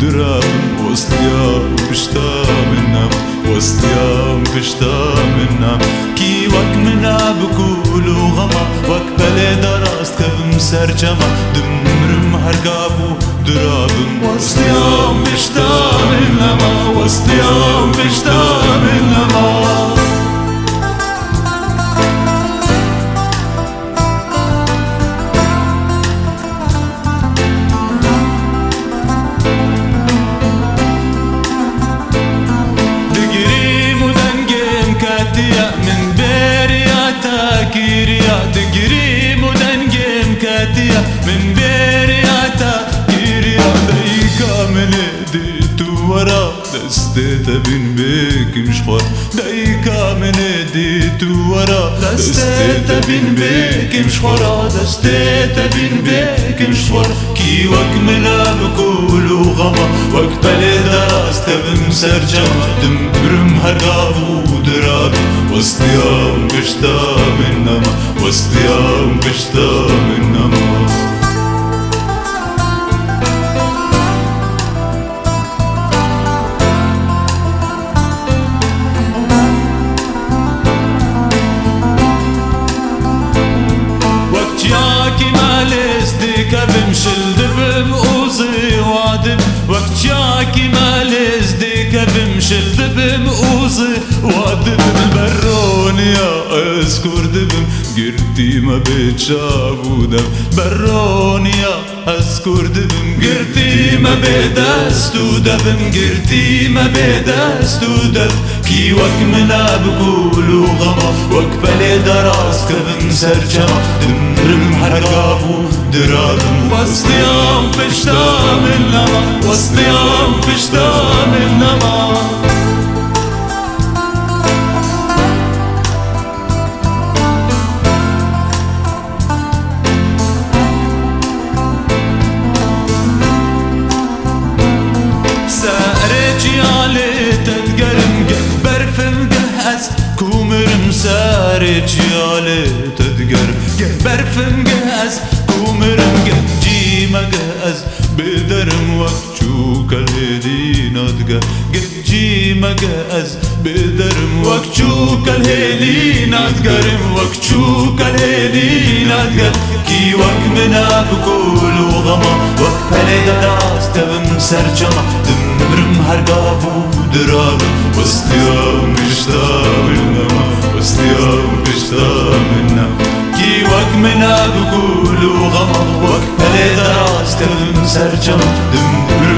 درام وسط يوم بشتا منام وسط يوم بشتا منام كي وك منا بكل غما وك بلي دراست كبم سرجما دمرم هرقابو درابم وسط يوم بشتا منام وسط يوم بشتا منام من بيرياتا كيريا دقري مدنجم كاتيا من بيرياتا كيريا دايكا من ديتو ورا دستيتا بين بيك مشخور دايكا من ديتو ورا دستيتا بين بيك مشخور دستيتا بين بيك مشخور كي وك منا بكل غما وك بلي داستا بمسرجم دمرم هرقابو دراب وسط يوم بشتا منما وسط يوم بشتا منما وقت ياكي مالس ديكا بمشل دبم اوزي وادب وقت ياكي مالس ديكا بمشل دبم اوزي وادب برونيا اذكر دبم قرتي ما بتشافو دم برونيا اذكر دبم قرتي ما بدستو دبم قرتي ما بدستو دب كي وك منا بكل غما وك بلي دراس كبم سرجما دمرم هرقابو درابم وسط يوم بشتا منما وسط يوم بشتا منما كومرم ساري جيالي تدقر برفم جهز كومرم جيما جهز بدرم وقتشوك الهدي نادقر جيما جهز بدرم وقتشوك الهدي نادقر وقتشوك الهدي نادقر كي وك منا بكل غما وك بلي دراس تبم سرجما دمرم هرقابو درابم وسط يوم بشتا منما وسط يوم بشتا منما كي وك منا بكل غما وك بلي دراس تبم سرجما دمرم